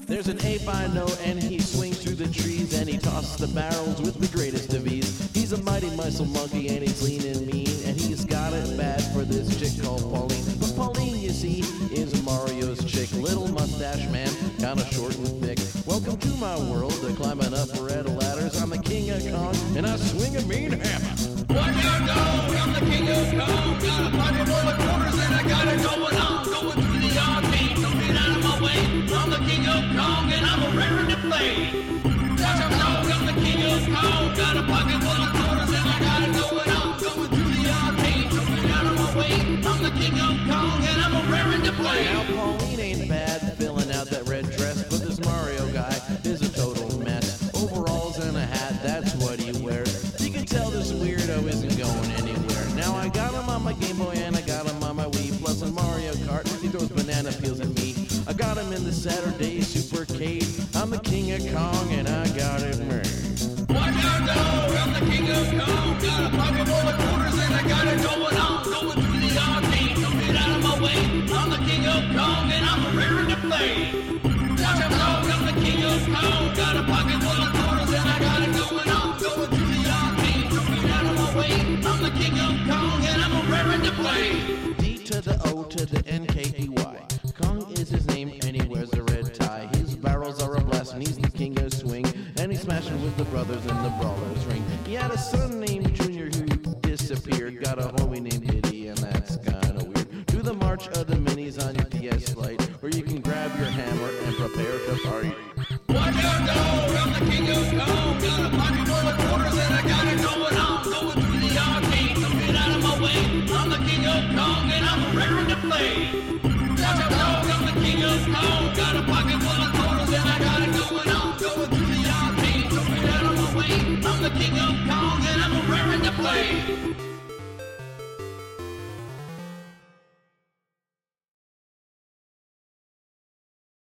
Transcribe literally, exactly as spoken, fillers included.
There's an ape I know, and he swings through the trees, and he tosses the barrels with the greatest of ease. He's a mighty muscle monkey, and he's lean and mean, and he's got it bad for this chick called Pauline. But Pauline, you see, is Mario's chick, little mustache man, kinda short and thick. Welcome to my world, uh, climbing up red ladders. I'm the king of Kong, and I swing a mean hammer. What you know? I'm the king of Kong. Got a pocket full of quarters, and I got it going on. Going through the arcade, don't get out of my way. I'm the king of Kong, and I'm a raring to play. What you know? I'm the king of Kong. Got a pocket full of quarters, and I got it going on. Going through the arcade, don't get out of my way. I'm the king of Kong, and I'm a raring to play. Now Pauline ain't bad, filling out that red dress, but this Mario guy is a total mess. Overalls and a hat, that's what he wears. You can tell this weirdo isn't going anywhere. Now I got him on my Game Boy and I got him on my Wii. Plus on Mario Kart, he throws banana peels at me. I got him in the Saturday Supercade. I'm the king of Kong and I got it made. What you know? I'm the king of Kong. Got a pocket full of quarters, and I got it going on. Going through the arcade, don't get out of my way. I'm the king of Kong, and I'm a raring to play. What you know? I'm the king of Kong. Got a pocket full of quarters, and I got it going on. Going through the arcade, don't get out of my way. I'm the king of Kong, and I'm a raring to play. D to the O to the N K E Y. Kong is his name and he wears a red tie. His barrels are a blast and he's the king of swing. And he's smashing with the brothers in the brawler's ring. He had a son named Junior who disappeared. Got a homie named Diddy, and that's kinda weird. Do the march of the minis on your P S Lite, where you can grab your hammer and prepare to fight. What you know? I'm the king of Kong. Got a pocket full of quarters, and I got it going on. Going through the arcade, don't get out of my way. I'm the king of Kong, and I'm raring to play. What you know? I'm the king of Kong. Got a pocket full of quarters, and I got it going on. Going through the arcade, don't get out of my way. I'm the king of Kong, and I'm raring to play.